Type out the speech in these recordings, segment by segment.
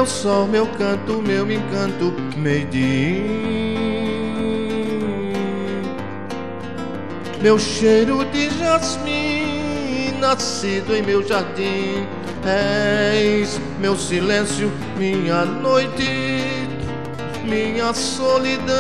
meu sol, meu canto, meu encanto, made in. Meu cheiro de jasmim, nascido em meu jardim. És meu silêncio, minha noite, minha solidão.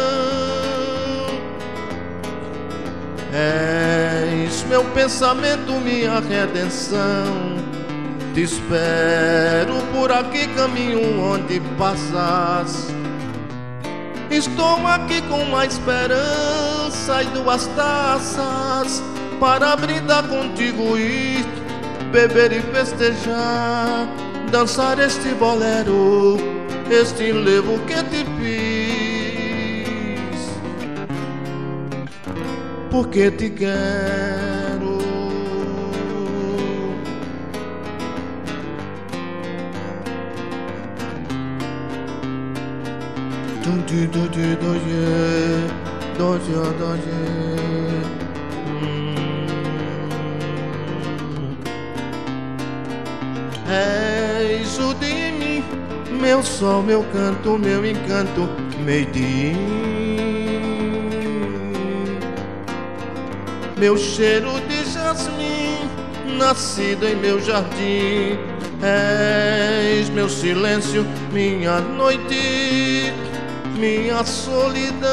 És meu pensamento, minha redenção. Te espero por aqui, caminho onde passas. Estou aqui com uma esperança e duas taças para brindar contigo e beber e festejar, dançar este bolero, este enlevo que te fiz, porque te quero. És o de mim, meu sol, meu canto, meu encanto, made in. Meu cheiro de jasmim, nascido em meu jardim. És meu silêncio, minha noite, minha solidão.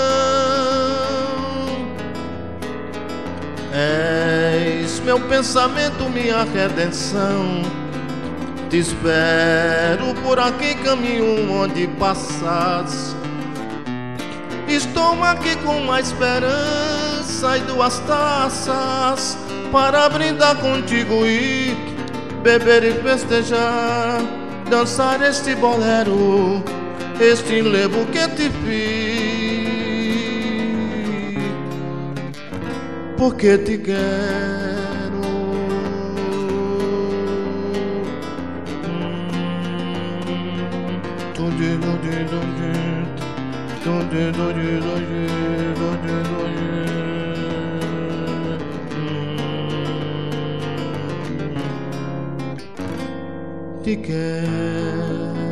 És meu pensamento, minha redenção. Te espero por aqui, caminho onde passas. Estou aqui com uma esperança e duas taças para brindar contigo e beber e festejar, dançar este bolero, este enlevo que te fiz, porque te quero. Te quero.